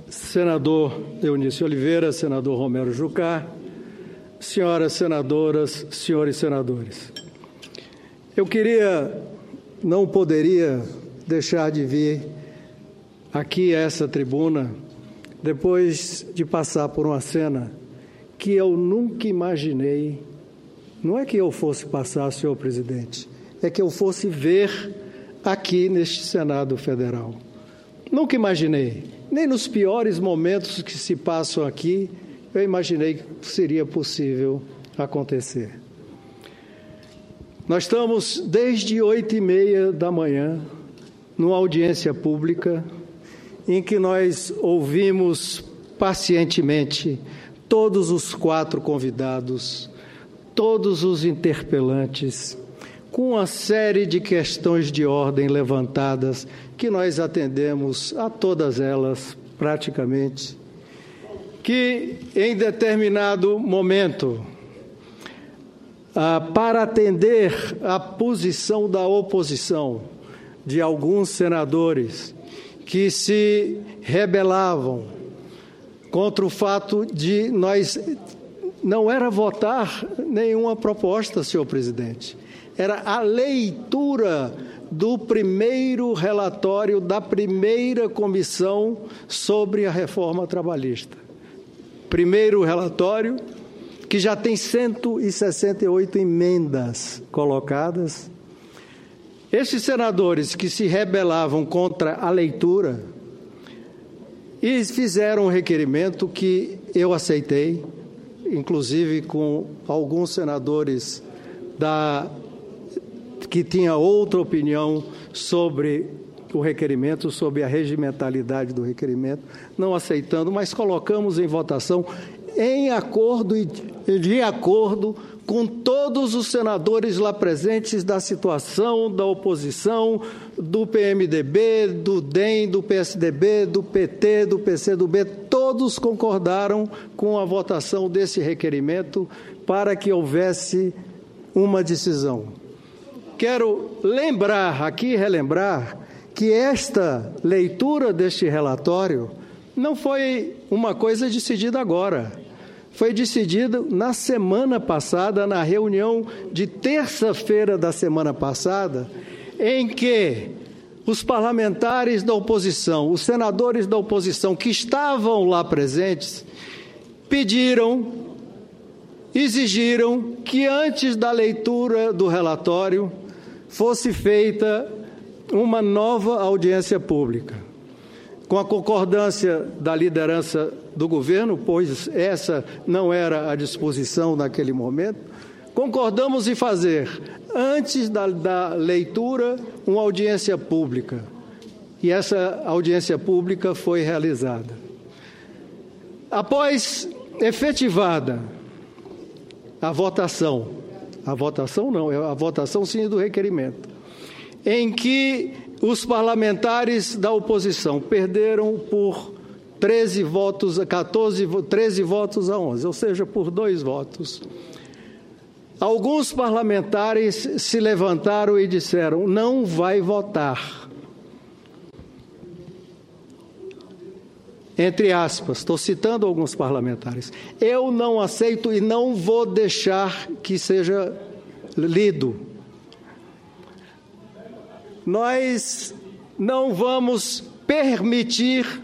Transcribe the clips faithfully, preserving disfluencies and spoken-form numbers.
senador Eunice Oliveira, senador Romero Jucá, senhoras senadoras, senhores senadores. Eu queria, não poderia deixar de vir aqui a essa tribuna depois de passar por uma cena que eu nunca imaginei. Não é que eu fosse passar, senhor presidente, é que eu fosse ver aqui neste Senado Federal. Nunca imaginei, nem nos piores momentos que se passam aqui, eu imaginei que seria possível acontecer. Nós estamos desde oito e meia da manhã, numa audiência pública, em que nós ouvimos pacientemente todos os quatro convidados, todos os interpelantes, com uma série de questões de ordem levantadas, que nós atendemos a todas elas, praticamente, que em determinado momento, ah, para atender a posição da oposição de alguns senadores que se rebelavam contra o fato de nós não era votar nenhuma proposta, senhor presidente, era a leitura do primeiro relatório da primeira comissão sobre a reforma trabalhista. Primeiro relatório, que já tem cento e sessenta e oito emendas colocadas. Esses senadores que se rebelavam contra a leitura e fizeram um requerimento que eu aceitei, inclusive com alguns senadores da, que tinham outra opinião sobre o requerimento, sobre a regimentalidade do requerimento, não aceitando, mas colocamos em votação em acordo e de acordo com todos os senadores lá presentes da situação, da oposição, do P M D B, do D E M, do P S D B, do P T, do P C do B, todos concordaram com a votação desse requerimento para que houvesse uma decisão. Quero lembrar aqui, relembrar, que esta leitura deste relatório não foi uma coisa decidida agora. Foi decidida na semana passada, na reunião de terça-feira da semana passada, em que os parlamentares da oposição, os senadores da oposição que estavam lá presentes, pediram, exigiram que antes da leitura do relatório fosse feita uma nova audiência pública, com a concordância da liderança do governo, pois essa não era a disposição naquele momento. Concordamos em fazer, antes da, da leitura, uma audiência pública. E essa audiência pública foi realizada. Após efetivada a votação, a votação não, a votação sim do requerimento, em que os parlamentares da oposição perderam por treze votos a quatorze, treze votos a onze, ou seja, por dois votos. Alguns parlamentares se levantaram e disseram: não vai votar. Entre aspas, estou citando alguns parlamentares. Eu não aceito e não vou deixar que seja lido. Nós não vamos permitir,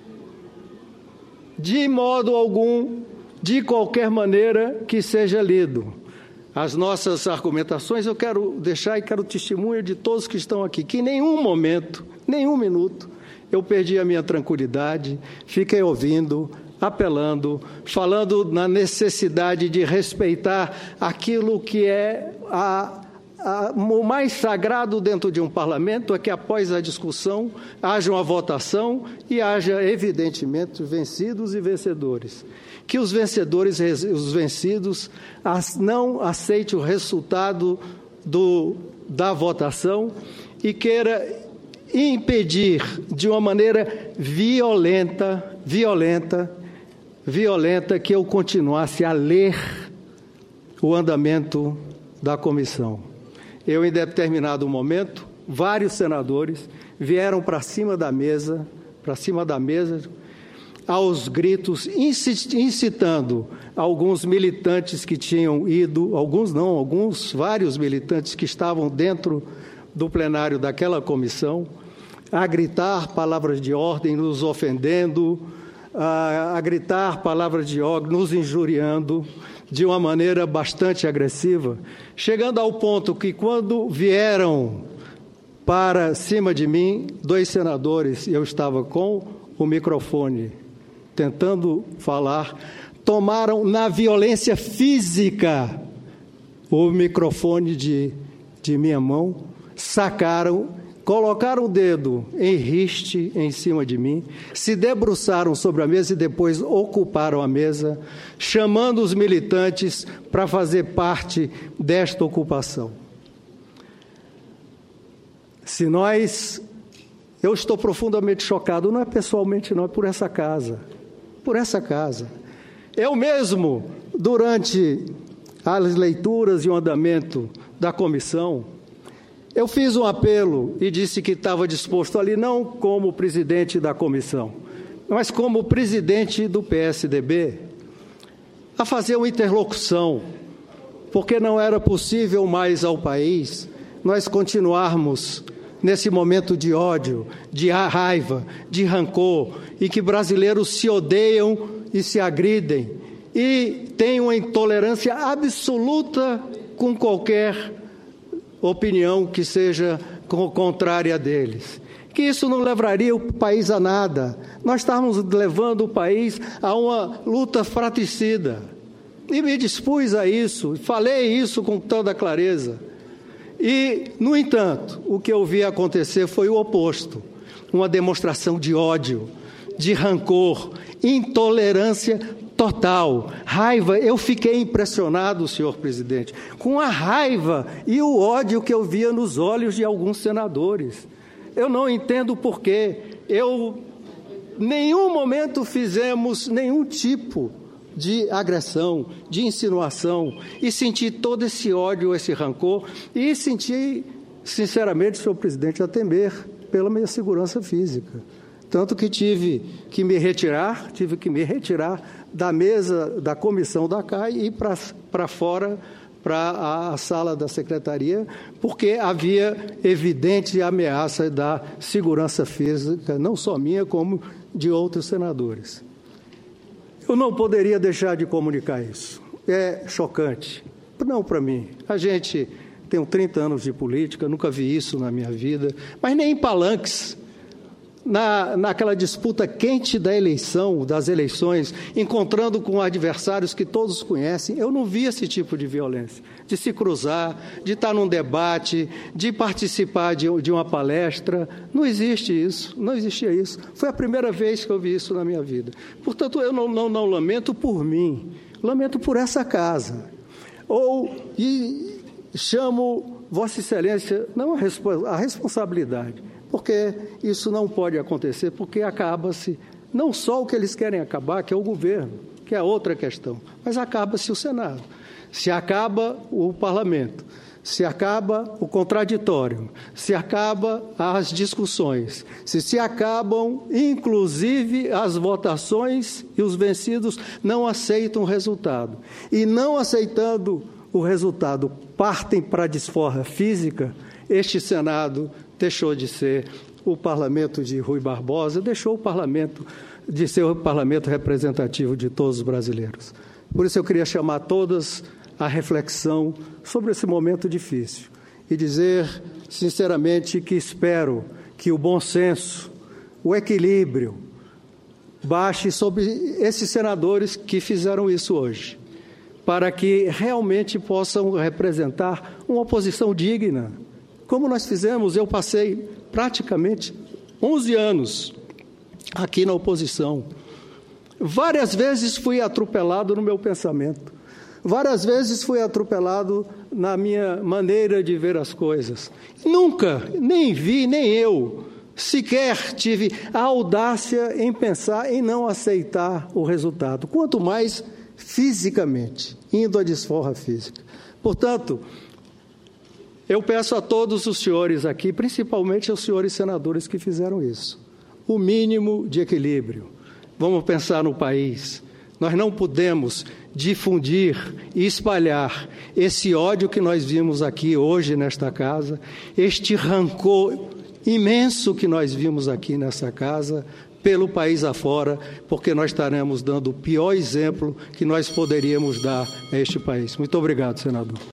de modo algum, de qualquer maneira, que seja lido. As nossas argumentações, eu quero deixar e quero testemunho de todos que estão aqui, que em nenhum momento, nenhum minuto, eu perdi a minha tranquilidade, fiquei ouvindo, apelando, falando na necessidade de respeitar aquilo que é a Ah, o mais sagrado dentro de um parlamento é que, após a discussão, haja uma votação e haja, evidentemente, vencidos e vencedores. Que os vencedores, os vencidos, não aceitem o resultado do, da votação e queira impedir de uma maneira violenta, violenta, violenta, que eu continuasse a ler o andamento da comissão. Eu, em determinado momento, vários senadores vieram para cima da mesa, para cima da mesa, aos gritos, incitando alguns militantes que tinham ido, alguns não, alguns, vários militantes que estavam dentro do plenário daquela comissão, a gritar palavras de ordem, nos ofendendo, a, a gritar palavras de ordem, nos injuriando de uma maneira bastante agressiva, chegando ao ponto que, quando vieram para cima de mim, dois senadores, eu estava com o microfone tentando falar, tomaram na violência física o microfone de, de minha mão, sacaram, colocaram o dedo em riste em cima de mim, se debruçaram sobre a mesa e depois ocuparam a mesa, chamando os militantes para fazer parte desta ocupação. Se nós... Eu estou profundamente chocado, não é pessoalmente, não, é por essa casa, por essa casa. Eu mesmo, durante as leituras e o andamento da comissão, eu fiz um apelo e disse que estava disposto ali, não como presidente da comissão, mas como presidente do P S D B, a fazer uma interlocução, porque não era possível mais ao país nós continuarmos nesse momento de ódio, de raiva, de rancor, e que brasileiros se odeiam e se agridem, e têm uma intolerância absoluta com qualquer opinião que seja contrária a deles. Que isso não levaria o país a nada. Nós estávamos levando o país a uma luta fratricida. E me dispus a isso, falei isso com toda clareza. E, no entanto, o que eu vi acontecer foi o oposto, uma demonstração de ódio, de rancor, intolerância total, raiva. Eu fiquei impressionado, senhor presidente, com a raiva e o ódio que eu via nos olhos de alguns senadores. Eu não entendo por quê. Eu, em nenhum momento fizemos nenhum tipo de agressão, de insinuação, e senti todo esse ódio, esse rancor, e senti, sinceramente, senhor presidente, a temer pela minha segurança física. Tanto que tive que me retirar, tive que me retirar da mesa da comissão da C A I e ir para fora, para a, a sala da secretaria, porque havia evidente ameaça da segurança física, não só minha, como de outros senadores. Eu não poderia deixar de comunicar isso. É chocante. Não para mim. A gente tem trinta anos de política, nunca vi isso na minha vida, mas nem em palanques. Na, naquela disputa quente da eleição, das eleições, encontrando com adversários que todos conhecem, eu não vi esse tipo de violência, de se cruzar, de estar num debate, de participar de, de uma palestra. Não existe isso, não existia isso. Foi a primeira vez que eu vi isso na minha vida. Portanto, eu não, não, não lamento por mim, lamento por essa casa. Ou, e chamo Vossa Excelência, não a, respo- a responsabilidade, porque isso não pode acontecer, porque acaba-se não só o que eles querem acabar, que é o governo, que é outra questão, mas acaba-se o Senado, se acaba o parlamento, se acaba o contraditório, se acaba as discussões, se se acabam, inclusive, as votações, e os vencidos não aceitam o resultado. E não aceitando o resultado, partem para a desforra física. Este Senado deixou de ser o parlamento de Rui Barbosa, deixou o parlamento de ser o parlamento representativo de todos os brasileiros. Por isso eu queria chamar todas à reflexão sobre esse momento difícil e dizer, sinceramente, que espero que o bom senso, o equilíbrio, baixe sobre esses senadores que fizeram isso hoje, para que realmente possam representar uma oposição digna. Como nós fizemos, eu passei praticamente onze anos aqui na oposição. Várias vezes fui atropelado no meu pensamento. Várias vezes fui atropelado na minha maneira de ver as coisas. Nunca, nem vi, nem eu, sequer tive a audácia em pensar em não aceitar o resultado, quanto mais fisicamente, indo à desforra física. Portanto, eu peço a todos os senhores aqui, principalmente aos senhores senadores que fizeram isso, o mínimo de equilíbrio, vamos pensar no país. Nós não podemos difundir e espalhar esse ódio que nós vimos aqui hoje nesta casa, este rancor imenso que nós vimos aqui nessa casa, pelo país afora, porque nós estaremos dando o pior exemplo que nós poderíamos dar a este país. Muito obrigado, senador.